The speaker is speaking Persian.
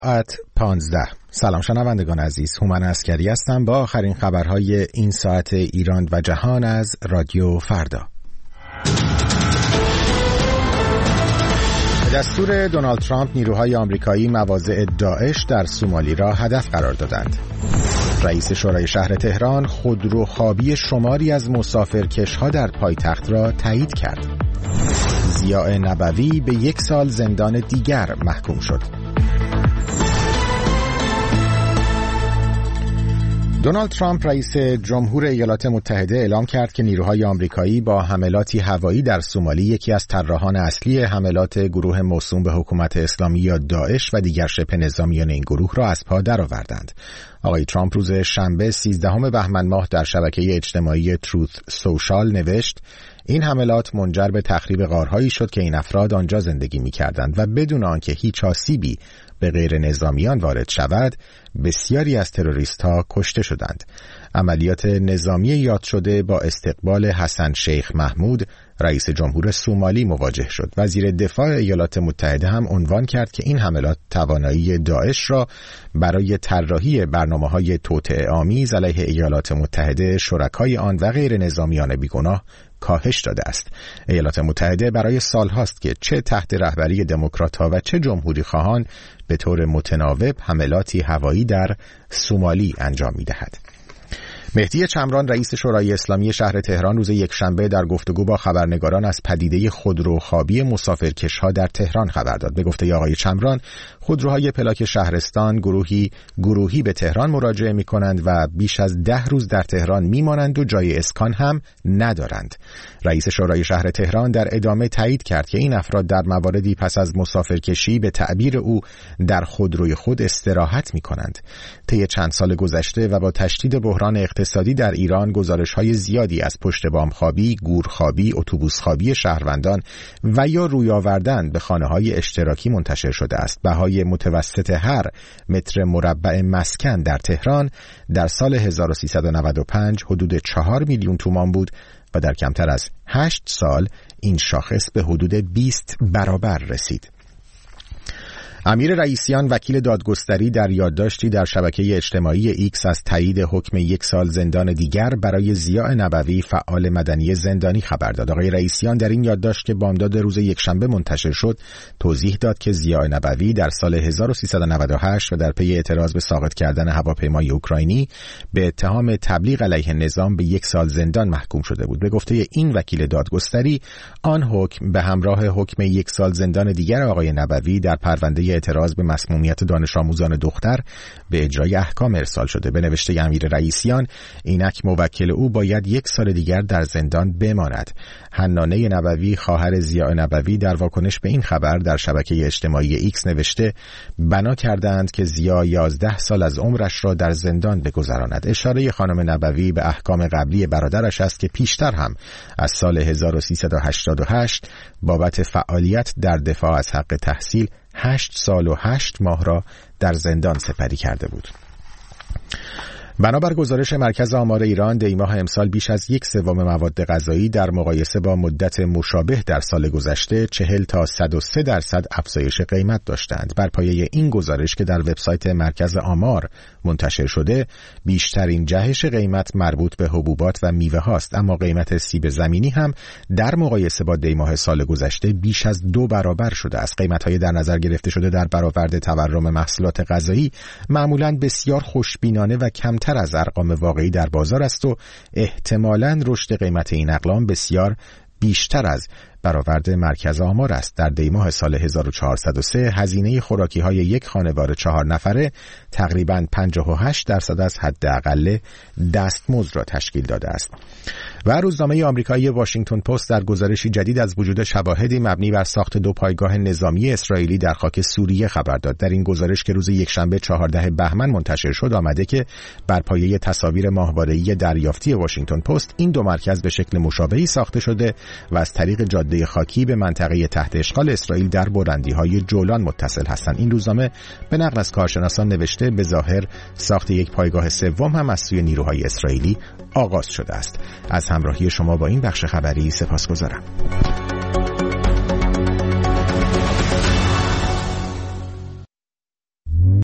15. سلام شنوندگان عزیز، هومن عسکری هستم با آخرین خبرهای این ساعت ایران و جهان از رادیو فردا. دستور دونالد ترامپ نیروهای آمریکایی مواضع داعش در سومالی را هدف قرار دادند. رئیس شورای شهر تهران خودروخوابی شماری از مسافرکش‌ها در پایتخت را تایید کرد. ضیاء نبوی به 1 سال زندان دیگر محکوم شد. دونالد ترامپ رئیس جمهور ایالات متحده اعلام کرد که نیروهای آمریکایی با حملاتی هوایی در سومالی یکی از طراحان اصلی حملات گروه موسوم به حکومت اسلامی یا داعش و دیگر شبه نظامیان این گروه را از پا درآوردند. آقای ترامپ روز شنبه 13 بهمن ماه در شبکه اجتماعی تروث سوشال نوشت: این حملات منجر به تخریب غارهایی شد که این افراد آنجا زندگی می‌کردند و بدون آنکه هیچ آسیبی به غیر نظامیان وارد شود، بسیاری از تروریست‌ها کشته شدند. عملیات نظامی یاد شده با استقبال حسن شیخ محمود رئیس جمهور سومالی مواجه شد. وزیر دفاع ایالات متحده هم عنوان کرد که این حملات توانایی داعش را برای طراحی برنامه‌های توطئه آمیز علیه ایالات متحده، شرکای آن و غیر نظامیان بیگناه کاهش داده است. ایالات متحده برای سالهاست که چه تحت رهبری دموکرات‌ها و چه جمهوری خواهان به طور متناوب حملاتی هوایی در سومالی انجام می‌دهد. مهدی چمران رئیس شورای اسلامی شهر تهران روز یکشنبه در گفتگو با خبرنگاران از پدیده خودروخوابی مسافرکش‌ها در تهران خبر داد. به گفته آقای چمران، خودروهای پلاک شهرستان گروهی به تهران مراجعه می‌کنند و بیش از 10 روز در تهران می‌مانند و جای اسکان هم ندارند. رئیس شورای شهر تهران در ادامه تایید کرد که این افراد در مواردی پس از مسافرکشی به تعبیر او در خودروی خود استراحت می‌کنند. طی چند سال گذشته و با تشدید بحران اقتصادی در ایران گزارش‌های زیادی از پشت بام خوابی، گورخوابی، اتوبوس خوابی شهروندان و یا روی آوردن به خانه‌های اشتراکی منتشر شده است. بهای متوسط هر متر مربع مسکن در تهران در سال 1395 حدود 4 میلیون تومان بود و در کمتر از 8 سال این شاخص به حدود 20 برابر رسید. امیر رئیسیان وکیل دادگستری در یادداشتی در شبکه اجتماعی ایکس از تایید حکم 1 سال زندان دیگر برای ضیاء نبوی فعال مدنی زندانی خبر داد. آقای رئیسیان در این یادداشت که بامداد روز یکشنبه منتشر شد توضیح داد که ضیاء نبوی در سال 1398 و در پی اعتراض به ساقط کردن هواپیمای اوکراینی به اتهام تبلیغ علیه نظام به 1 سال زندان محکوم شده بود. به گفته این وکیل دادگستری، آن حکم به همراه حکم 1 سال زندان دیگر آقای نبوی در پرونده اعتراض به مسمومیت دانش آموزان دختر به اجرای احکام ارسال شده. به نوشته امیر رئیسیان، اینک موکل او باید 1 سال دیگر در زندان بماند. حنانه نبوی خواهر ضیاء نبوی در واکنش به این خبر در شبکه اجتماعی ایکس نوشته: بنا کردند که ضیاء 11 سال از عمرش را در زندان بگذراند. اشاره خانم نبوی به احکام قبلی برادرش است که پیشتر هم از سال 1388 بابت فعالیت در دفاع از حق تحصیل 8 سال و 8 ماه را در زندان سپری کرده بود. بنابر گزارش مرکز آمار ایران، دیماه امسال بیش از 1/3 مواد غذایی در مقایسه با مدت مشابه در سال گذشته 40 تا 103% افزایش قیمت داشتند. بر پایه این گزارش که در وبسایت مرکز آمار منتشر شده، بیشترین جهش قیمت مربوط به حبوبات و میوه هاست، اما قیمت سیب زمینی هم در مقایسه با دیماه سال گذشته بیش از 2 برابر شده است. قیمت‌های در نظر گرفته شده در برآورد تورم محصولات غذایی معمولاً بسیار خوشبینانه و کمتر از ارقام واقعی در بازار است و احتمالاً رشد قیمت این اقلام بسیار بیشتر از برآورد مرکز آمار است. در دیماه سال 1403 هزینه خوراکی‌های یک خانواده 4 نفره تقریباً 58% از حداقل دستمزد را تشکیل داده است. و روزنامه آمریکایی واشنگتن پست در گزارشی جدید از وجود شواهدی مبنی بر ساخت 2 پایگاه نظامی اسرائیلی در خاک سوریه خبر داد. در این گزارش که روز یکشنبه 14 بهمن منتشر شد آمده که بر پایه تصاویر ماهواره‌ای دریافتی واشنگتن پست این 2 مرکز به شکل مشابهی ساخته شده و از طریق جاده خاکی به منطقه تحت اشغال اسرائیل در بلندی‌های جولان متصل هستند. این روزنامه به نقل از کارشناسان نوشته به ظاهر ساخت یک پایگاه سوم هم از سوی نیروهای اسرائیلی آغاز شده است. از همراهی شما با این بخش خبری سپاسگزارم.